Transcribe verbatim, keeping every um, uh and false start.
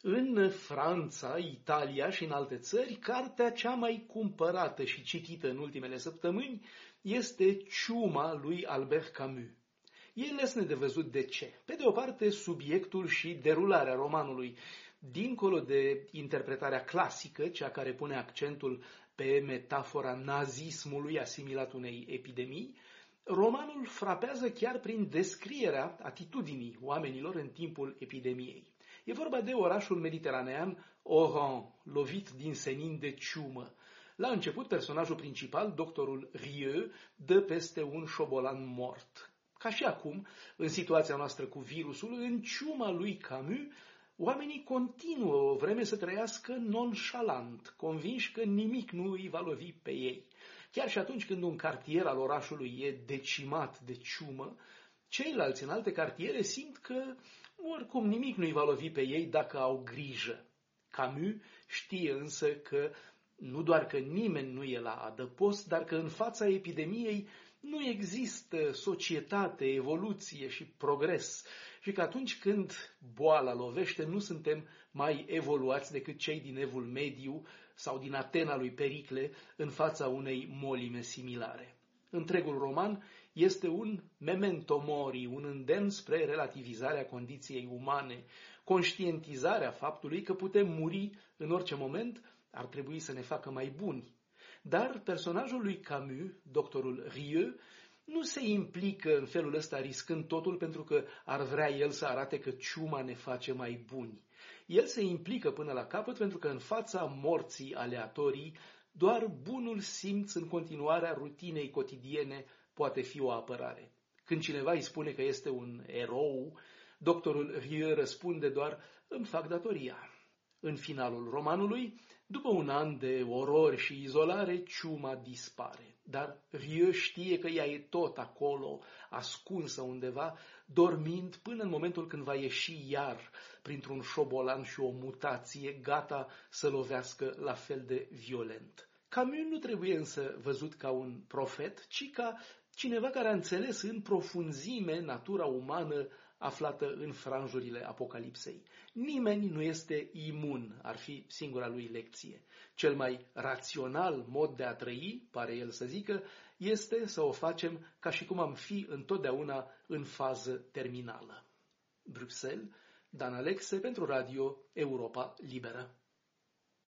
În Franța, Italia și în alte țări, cartea cea mai cumpărată și citită în ultimele săptămâni este Ciuma lui Albert Camus. E lesne de văzut de ce. Pe de o parte, subiectul și derularea romanului, dincolo de interpretarea clasică, cea care pune accentul pe metafora nazismului asimilat unei epidemii, romanul frapează chiar prin descrierea atitudinii oamenilor în timpul epidemiei. E vorba de orașul mediteranean Oran, lovit din senin de ciumă. La început, personajul principal, doctorul Rieu, dă peste un șobolan mort. Ca și acum, în situația noastră cu virusul, în ciuma lui Camus, oamenii continuă o vreme să trăiască nonșalant, convinși că nimic nu îi va lovi pe ei. Chiar și atunci când un cartier al orașului e decimat de ciumă, ceilalți în alte cartiere simt că oricum nimic nu îi va lovi pe ei dacă au grijă. Camus știe însă că nu doar că nimeni nu e la adăpost, dar că în fața epidemiei nu există societate, evoluție și progres și că atunci când boala lovește nu suntem mai evoluați decât cei din Evul Mediu sau din Atena lui Pericle în fața unei molime similare. Întregul roman este un memento mori, un îndemn spre relativizarea condiției umane, conștientizarea faptului că putem muri în orice moment, ar trebui să ne facă mai buni. Dar personajul lui Camus, doctorul Rieu, nu se implică în felul ăsta riscând totul pentru că ar vrea el să arate că ciuma ne face mai buni. El se implică până la capăt pentru că în fața morții aleatorii, doar bunul simț în continuarea rutinei cotidiene poate fi o apărare. Când cineva îi spune că este un erou, doctorul Rieu răspunde doar, îmi fac datoria. În finalul romanului, după un an de orori și izolare, ciuma dispare. Dar Rieu știe că ea e tot acolo, ascunsă undeva, dormind până în momentul când va ieși iar printr-un șobolan și o mutație, gata să lovească la fel de violent. Camus nu trebuie însă văzut ca un profet, ci ca cineva care a înțeles în profunzime natura umană aflată în franjurile Apocalipsei. Nimeni nu este imun, ar fi singura lui lecție. Cel mai rațional mod de a trăi, pare el să zică, este să o facem ca și cum am fi întotdeauna în fază terminală. Bruxelles, Dan Alexe pentru Radio Europa Liberă.